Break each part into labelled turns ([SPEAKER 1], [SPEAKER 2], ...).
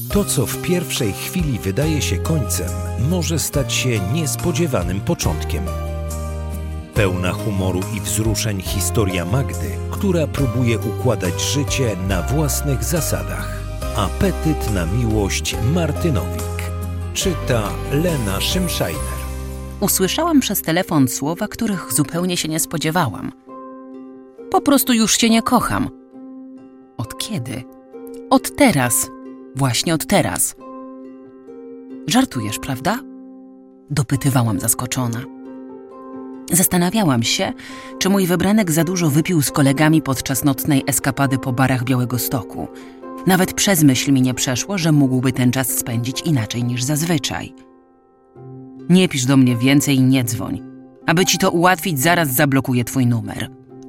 [SPEAKER 1] To, co w pierwszej chwili wydaje się końcem, może stać się niespodziewanym początkiem. Pełna humoru i wzruszeń historia Magdy, która próbuje układać życie na własnych zasadach. Apetyt na miłość Marty Nowik. Czyta Lena Szymszajner.
[SPEAKER 2] Usłyszałam przez telefon słowa, których zupełnie się nie spodziewałam. Po prostu już cię nie kocham. Od kiedy? Od teraz. Właśnie od teraz. Żartujesz, prawda? Dopytywałam zaskoczona. Zastanawiałam się, czy mój wybranek za dużo wypił z kolegami podczas nocnej eskapady po barach Białegostoku. Nawet przez myśl mi nie przeszło, że mógłby ten czas spędzić inaczej niż zazwyczaj. Nie pisz do mnie więcej i nie dzwoń. Aby ci to ułatwić, zaraz zablokuję twój numer.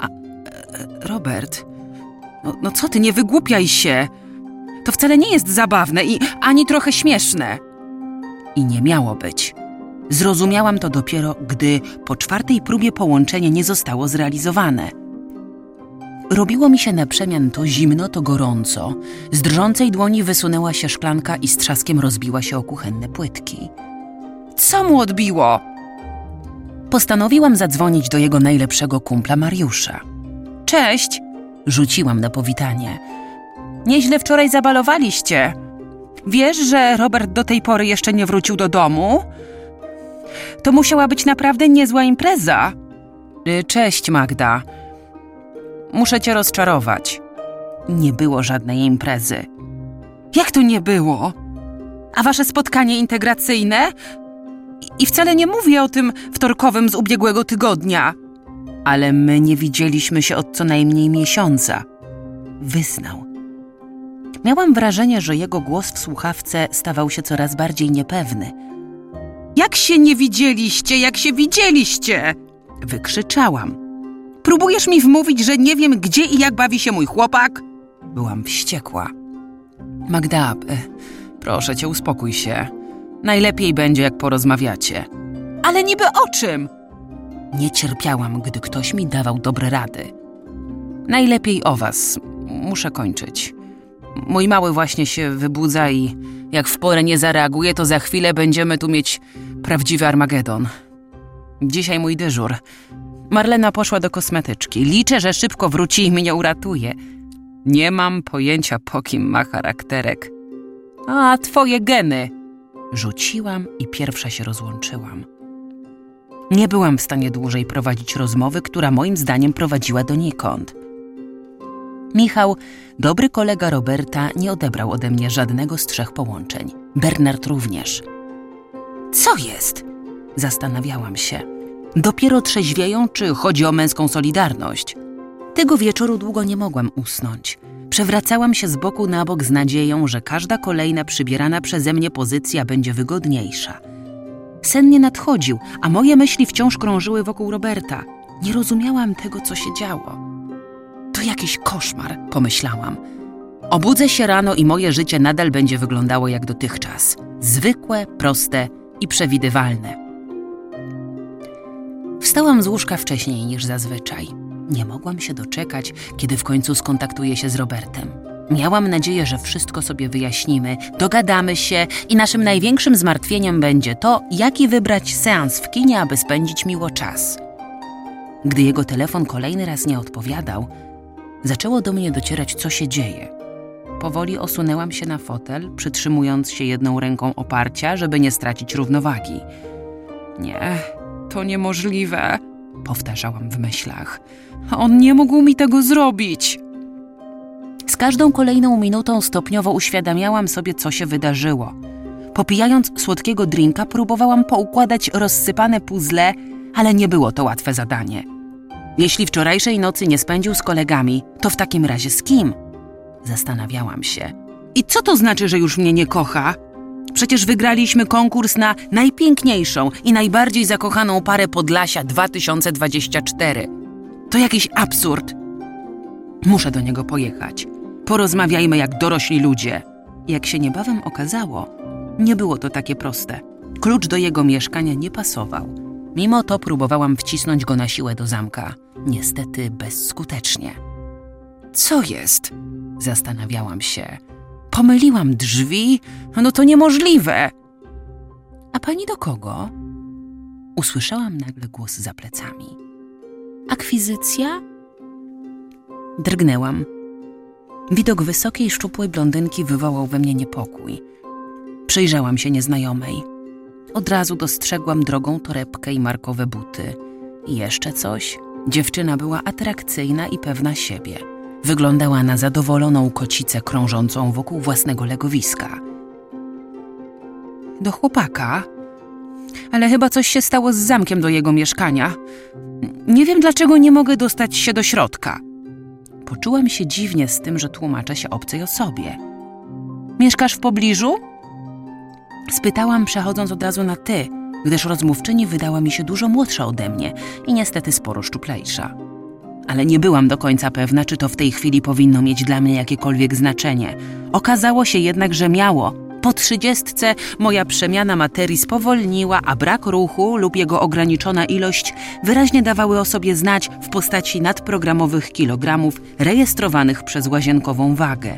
[SPEAKER 2] Robert, no co ty, nie wygłupiaj się. To wcale nie jest zabawne i ani trochę śmieszne. I nie miało być. Zrozumiałam to dopiero, gdy po 4. próbie połączenie nie zostało zrealizowane. Robiło mi się na przemian to zimno, to gorąco. Z drżącej dłoni wysunęła się szklanka i z trzaskiem rozbiła się o kuchenne płytki. Co mu odbiło? Postanowiłam zadzwonić do jego najlepszego kumpla Mariusza. Cześć, rzuciłam na powitanie. Nieźle wczoraj zabalowaliście. Wiesz, że Robert do tej pory jeszcze nie wrócił do domu? To musiała być naprawdę niezła impreza. Cześć, Magda. Muszę cię rozczarować. Nie było żadnej imprezy. Jak to nie było? A wasze spotkanie integracyjne? I wcale nie mówię o tym wtorkowym z ubiegłego tygodnia. Ale my nie widzieliśmy się od co najmniej miesiąca. Wyznał. Miałam wrażenie, że jego głos w słuchawce stawał się coraz bardziej niepewny. Jak się nie widzieliście, jak się widzieliście? Wykrzyczałam. Próbujesz mi wmówić, że nie wiem, gdzie i jak bawi się mój chłopak? Byłam wściekła. Magda, proszę cię, uspokój się. Najlepiej będzie, jak porozmawiacie. Ale niby o czym? Nie cierpiałam, gdy ktoś mi dawał dobre rady. Najlepiej o was. Muszę kończyć. Mój mały właśnie się wybudza i jak w porę nie zareaguje, to za chwilę będziemy tu mieć prawdziwy Armagedon. Dzisiaj mój dyżur. Marlena poszła do kosmetyczki. Liczę, że szybko wróci i mnie uratuje. Nie mam pojęcia, po kim ma charakterek. A, twoje geny. Rzuciłam i pierwsza się rozłączyłam. Nie byłam w stanie dłużej prowadzić rozmowy, która moim zdaniem prowadziła donikąd. Michał, dobry kolega Roberta, nie odebrał ode mnie żadnego z 3 połączeń. Bernard również. Co jest? Zastanawiałam się. Dopiero trzeźwieją, czy chodzi o męską solidarność? Tego wieczoru długo nie mogłam usnąć. Przewracałam się z boku na bok z nadzieją, że każda kolejna przybierana przeze mnie pozycja będzie wygodniejsza. Sen nie nadchodził, a moje myśli wciąż krążyły wokół Roberta. Nie rozumiałam tego, co się działo. To jakiś koszmar, pomyślałam. Obudzę się rano i moje życie nadal będzie wyglądało jak dotychczas. Zwykłe, proste i przewidywalne. Wstałam z łóżka wcześniej niż zazwyczaj. Nie mogłam się doczekać, kiedy w końcu skontaktuję się z Robertem. Miałam nadzieję, że wszystko sobie wyjaśnimy, dogadamy się i naszym największym zmartwieniem będzie to, jaki wybrać seans w kinie, aby spędzić miło czas. Gdy jego telefon kolejny raz nie odpowiadał, zaczęło do mnie docierać, co się dzieje. Powoli osunęłam się na fotel, przytrzymując się jedną ręką oparcia, żeby nie stracić równowagi. Nie, to niemożliwe, powtarzałam w myślach. On nie mógł mi tego zrobić. Z każdą kolejną minutą stopniowo uświadamiałam sobie, co się wydarzyło. Popijając słodkiego drinka, próbowałam poukładać rozsypane puzzle, ale nie było to łatwe zadanie. Jeśli wczorajszej nocy nie spędził z kolegami, to w takim razie z kim? Zastanawiałam się. I co to znaczy, że już mnie nie kocha? Przecież wygraliśmy konkurs na najpiękniejszą i najbardziej zakochaną parę Podlasia 2024. To jakiś absurd. Muszę do niego pojechać. Porozmawiajmy jak dorośli ludzie. Jak się niebawem okazało, nie było to takie proste. Klucz do jego mieszkania nie pasował. Mimo to próbowałam wcisnąć go na siłę do zamka. Niestety bezskutecznie. Co jest? Zastanawiałam się. Pomyliłam drzwi? No to niemożliwe. A pani do kogo? Usłyszałam nagle głos za plecami. Akwizycja? Drgnęłam. Widok wysokiej, szczupłej blondynki wywołał we mnie niepokój. Przyjrzałam się nieznajomej. Od razu dostrzegłam drogą torebkę i markowe buty. I jeszcze coś. Dziewczyna była atrakcyjna i pewna siebie. Wyglądała na zadowoloną kocicę krążącą wokół własnego legowiska. Do chłopaka? Ale chyba coś się stało z zamkiem do jego mieszkania. Nie wiem, dlaczego nie mogę dostać się do środka. Poczułam się dziwnie z tym, że tłumaczę się obcej osobie. Mieszkasz w pobliżu? Spytałam, przechodząc od razu na ty, gdyż rozmówczyni wydała mi się dużo młodsza ode mnie i niestety sporo szczuplejsza. Ale nie byłam do końca pewna, czy to w tej chwili powinno mieć dla mnie jakiekolwiek znaczenie. Okazało się jednak, że miało. Po 30 moja przemiana materii spowolniła, a brak ruchu lub jego ograniczona ilość wyraźnie dawały o sobie znać w postaci nadprogramowych kilogramów rejestrowanych przez łazienkową wagę.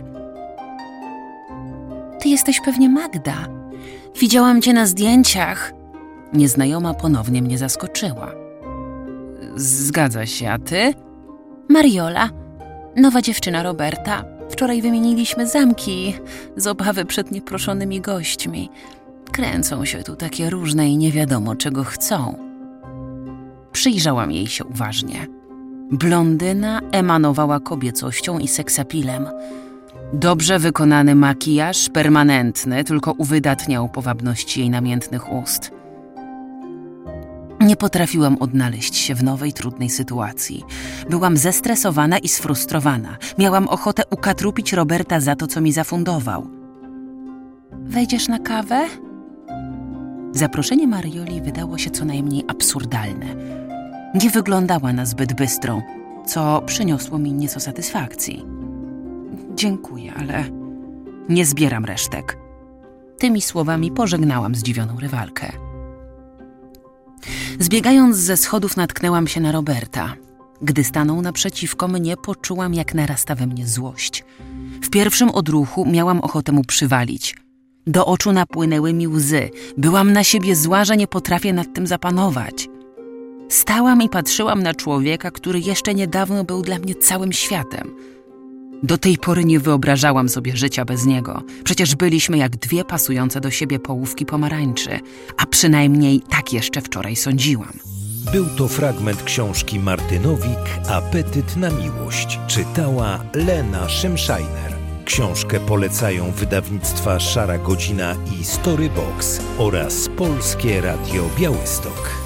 [SPEAKER 2] Ty jesteś pewnie Magda. Widziałam cię na zdjęciach. Nieznajoma ponownie mnie zaskoczyła. Zgadza się, a ty? Mariola, nowa dziewczyna Roberta. Wczoraj wymieniliśmy zamki z obawy przed nieproszonymi gośćmi. Kręcą się tu takie różne i nie wiadomo, czego chcą. Przyjrzałam jej się uważnie. Blondyna emanowała kobiecością i seksapilem. Dobrze wykonany makijaż, permanentny, tylko uwydatniał powabność jej namiętnych ust. Nie potrafiłam odnaleźć się w nowej, trudnej sytuacji. Byłam zestresowana i sfrustrowana. Miałam ochotę ukatrupić Roberta za to, co mi zafundował. Wejdziesz na kawę? Zaproszenie Marioli wydało się co najmniej absurdalne. Nie wyglądała na zbyt bystrą, co przyniosło mi nieco satysfakcji. Dziękuję, ale nie zbieram resztek. Tymi słowami pożegnałam zdziwioną rywalkę. Zbiegając ze schodów, natknęłam się na Roberta. Gdy stanął naprzeciwko mnie, poczułam, jak narasta we mnie złość. W pierwszym odruchu miałam ochotę mu przywalić. Do oczu napłynęły mi łzy. Byłam na siebie zła, że nie potrafię nad tym zapanować. Stałam i patrzyłam na człowieka, który jeszcze niedawno był dla mnie całym światem. Do tej pory nie wyobrażałam sobie życia bez niego. Przecież byliśmy jak dwie pasujące do siebie połówki pomarańczy, a przynajmniej tak jeszcze wczoraj sądziłam.
[SPEAKER 1] Był to fragment książki Martynowik Apetyt na miłość. Czytała Lena Szymszajner. Książkę polecają wydawnictwa Szara Godzina i Storybox oraz Polskie Radio Białystok.